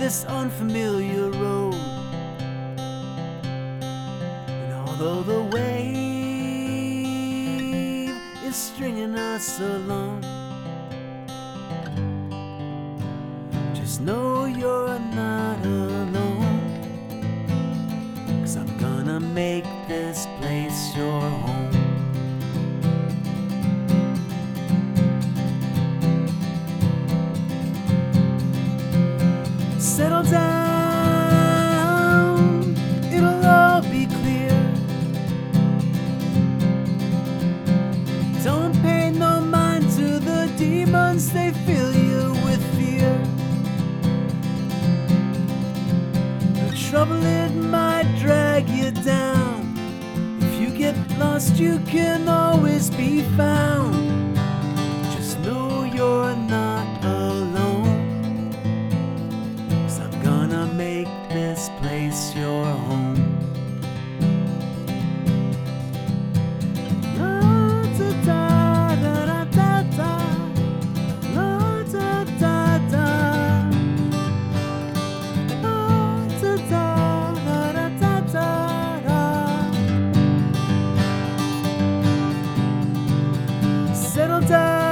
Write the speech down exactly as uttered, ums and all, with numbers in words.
this unfamiliar road. And although the wave is stringing us along, just know you're not alone, 'cause I'm gonna make this place your home. Settle down, it'll all be clear. Don't pay no mind to the demons, they fill you with fear. The trouble, it might drag you down. If you get lost, you can always be found. Just know you're not alone, 'cause I'm gonna make this place your home. Settle down.